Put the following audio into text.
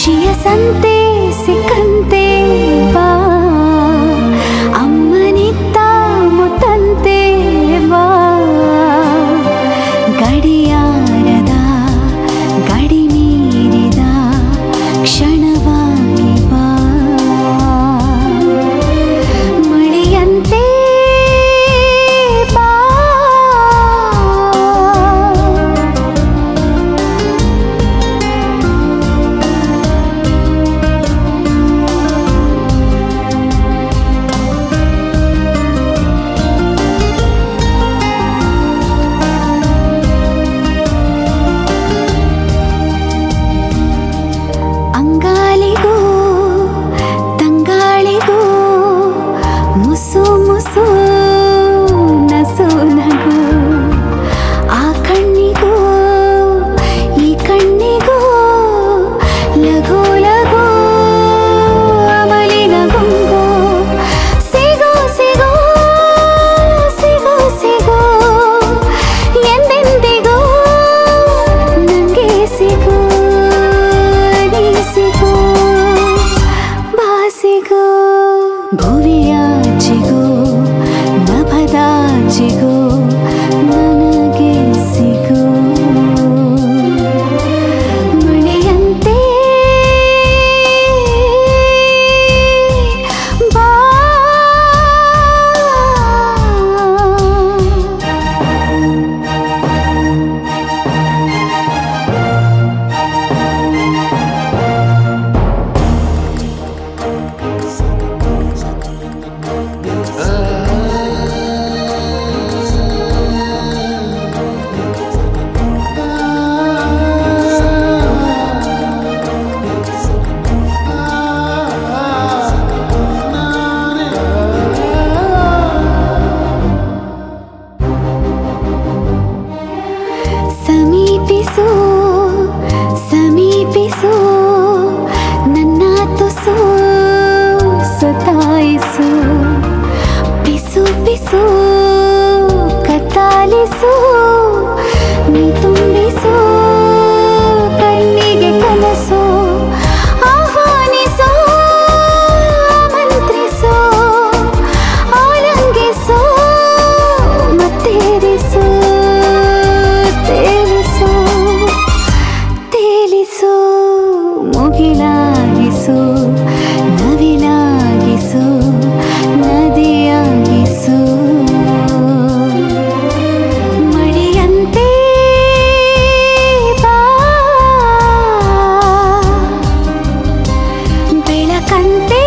ಖುಷಿಯ ಸಂತೆ ಸಿಕ್ಕಂತೆ ಬಾ, ಅಮ್ಮನಿತ್ತ ಮುತ್ತಂತೆ ಬಾ, ಗಡಿಯಾರದ ಗಡಿ ಮೀರಿದ ಕ್ಷಣವಾಗಿ ಬಾ, ಮಳೆಯಂತೆ ಬಾ. ಅಂಗಾಲಿಗೂ ತಂಗಾಳಿಗೂ ಮುಸು ಮುಸು ನಸು ನಗು, ಆ ಕಣ್ಣಿಗೂ ಈ ಕಣ್ಣಿಗೂ ಲಘು ಲಘು ಅಮಲಿನ ಗುಂಗು, ಸಿಗೋ ಸಿಗೋ ಸಿಗೋ ಸಿಗೋ ಎಂದೆಂದಿಗೂ ನಂಗೆ ಸಿಗೋ, ಸಿಗೋ ಬಾಸಿಗೋ, ಭುವಿಯಾಚೆಗೋ ನಭದಾಚೆಗೋ ನನಗೆ ಸಿಗೋ, ಮಳೆಯಂತೆ ಬಾ. ಸಮೀಪಿಸು ಸಮೀಪಿಸು ನನ್ನ ತುಸು ಸತಾಯಿಸು, ಪಿಸು ಪಿಸು ಕತ್ತಾಲಿಸು, ನೀ ತುಂಬಿಸು ಕಣ್ಣಿಗೆ ಕನಸು, ಆಹ್ವಾನಿಸು ಮಂತ್ರಿಸು, ಆಲಂಗಿಸು ಮತ್ತೇರಿಸು, ತೇಲಿಸು ತೇಲಿಸು, ಮುಗಿಲಾಗಿಸು ನವಿಲಾಗಿಸು ನದಿಯಾಗಿಸು, ಮಳೆಯಂತೆ ಬಾ, ಬೆಳಕಂತೆ